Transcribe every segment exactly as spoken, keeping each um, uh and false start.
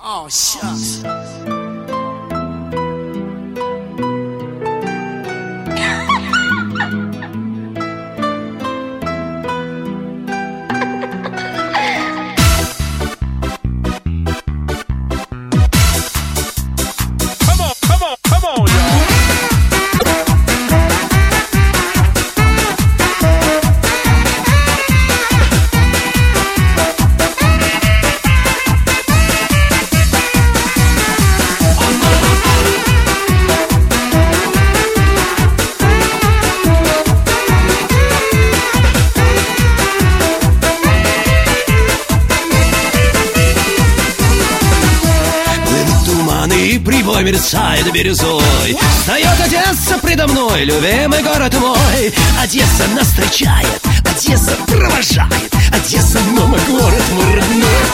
Oh, shucks. Прибой мерцает бирюзой. Встает Одесса предо мной, любимый город мой. Одесса нас встречает, Одесса провожает. Одесса, но мой город мой родной.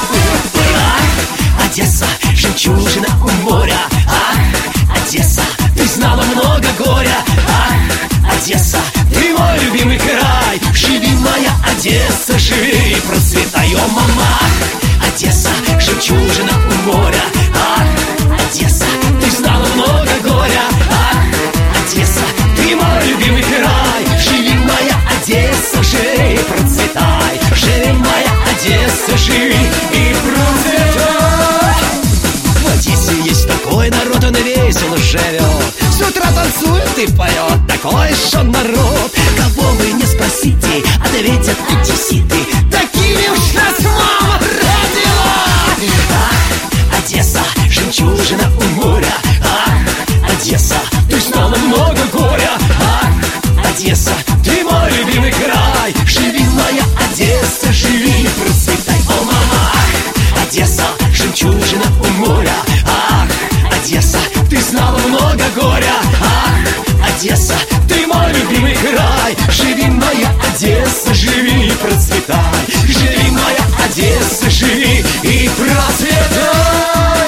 Ах, Одесса, жемчужина у моря. Ах, Одесса, ты знала много горя. Ах, Одесса, ты мой любимый край. Живи, моя Одесса, живи и процветай, о, мама. Одесса, жемчужина у моря. Ах, Одесса, ты знала много горя. Ах, Одесса, ты мой любимый край. Живи, моя Одесса, живи и процветай. Живи, моя Одесса, живи и процветай. В Одессе есть такой народ, он весело живет. С утра танцует и поет, такой же народ. Кого вы не спросите, ответят одесситы. Такими уж нас мама родила. Ах, Одесса, жемчужина у моря. Ах, Одесса, ты знала много горя. Ах, Одесса, ты мой любимый край. Живи, моя Одесса, живи и процветай, о, мама. Ах, Одесса, жемчужина у моря. Ах, Одесса, ты знала много горя. Ах, Одесса, ты мой любимый край. Живи, моя Одесса, живи и процветай. Живи, моя Одесса, живи и процветай.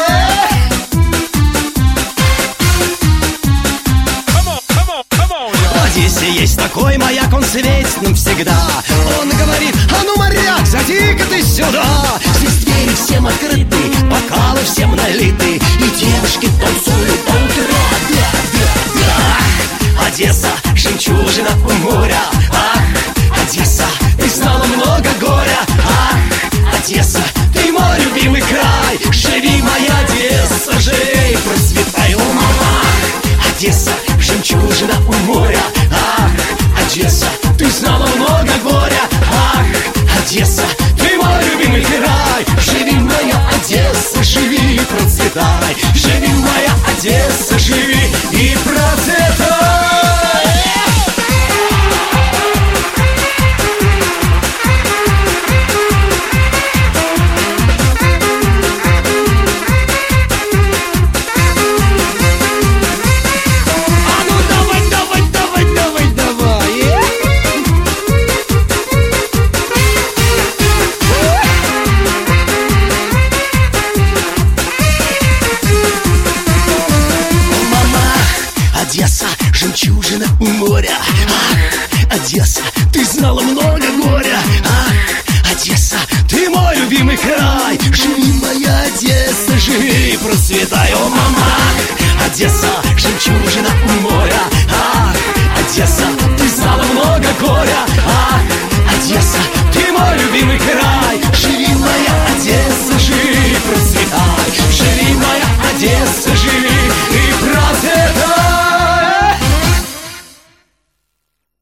В Одессе есть такой маяк, он светит нам всегда. Он говорит: а ну, моряк, зайди-ка ты сюда. Здесь двери всем открыты, бокалы всем налиты, и девушки танцуют до утра. Да, да, да. Одесса, жемчужина у моря. Ах, Одесса, ты знала много горя. Ах, Одесса, ты мой любимый край. Живи, моя Одесса, живи и процветай, о, мама. Одесса, жемчужина у моря. Ах, Одесса, ты знала много горя. Ах, Одесса, ты мой любимый край. Живи, моя Одесса, живи и процветай. Живи, моя Одесса, живи и процветай. Одесса, жемчужина у моря. Ах, Одесса, ты знала много горя. Ах, Одесса, ты мой любимый край. Живи, моя Одесса, живи и процветай, о,